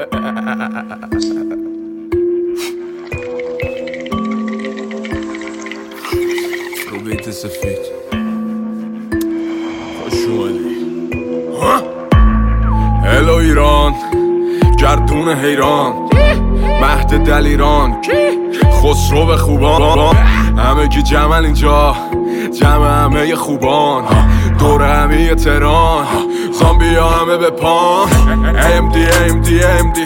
رو بیت سفید خوش اومدی. هلو ایران، گردون حیران، مهد دلیران، خسرو خوبان، همه کی جمعن اینجا، جمع همه خوبان، دور همه تهران، زامبی ها همه به پان. AMD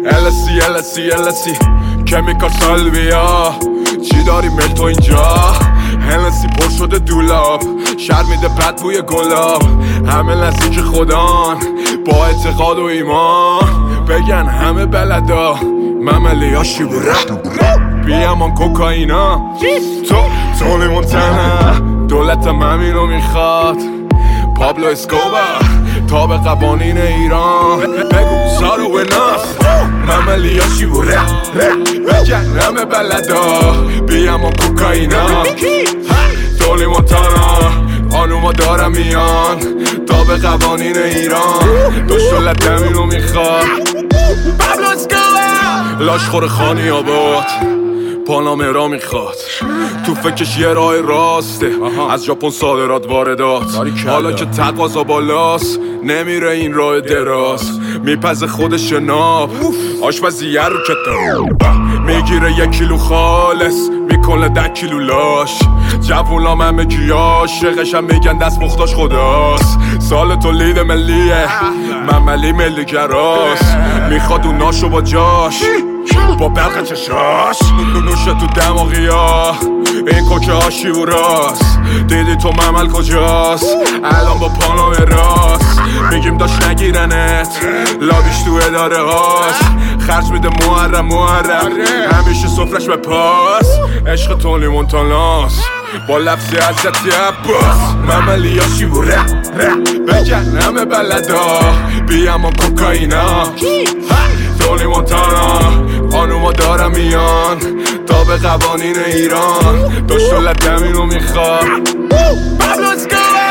LSC کمیکال سالویا، چی داری مل تو اینجا؟ هنسی پر شده دولاب، شر میده بد بوی گلاب، همه نزدیک خدان با اعتقاد و ایمان، بگن همه بلدا مملی ها شیبوره بیامان کوکائینا، تولی مونتانا دولت همینو میخواد، پابلو اسکوبار تاب قوانین ایران، بگو سارو و ناس مملی ها شیبوره بگن همه بلدا بیامان کوکائینا، تولی مونتانا خانوما دارم میان تا به قوانین ایران، دولت همینو میخواد، پابلو اسکوبار لاشخور خانی آباد پانامرا میخواد، تو فکرش یه راه راسته، از ژاپن صادرات واردات، حالا که تقاضا بالاست نمیره این راه دراز، میپزه خودش ناب آشپزیه رو کتاب، میگیره 1 کیلو خالص میکنه 10 کیلو لاش، جوونام همه کی عاشقش هم میگن دست مختاش خداست، سال تولید ملیه مملی ملی گراست، میخواد اون ناشو با جاش با بلغ چشاش، نوشه تو دماغی ها این کوکه ها شیوراست، دیدی تو ممل کجاست الان با پانام راست، میگیم داشت نگیرنت لابیش تو اداره هاست، خرج میده محرم همیشه سفرش به پاس، عشق تولی مونتاناست با لفظی حضرتی عباس، مملی ها شیوره بگن همه بلدا بیامان کوکائینا، تولی مونتانا خانوما دارم میان تا به قوانین ایران، دولت همینو میخواد، پابلو اسکوبار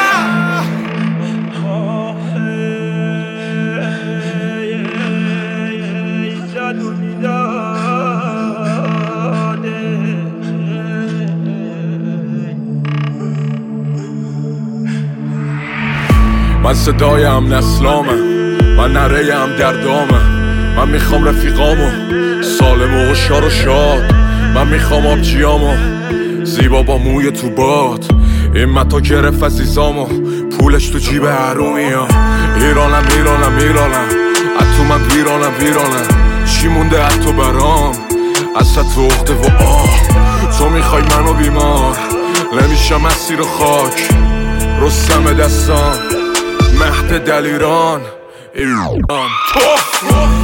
من صدای هم نسلامه، من نره هم دردامه، من میخوام رفیقامو سالم و هوشیار و شاد، من میخوام آبجیامو زیبا با موی تو باد، این متا گرفت عزیزامو پولش تو جیب حرومیا، ایرانم از تو من ویرانم چی مونده از تو برام، از تو اخته و تو میخوای منو بیمار، نمیشم اسیر خاک رستم دستان، مهد دلیران ایران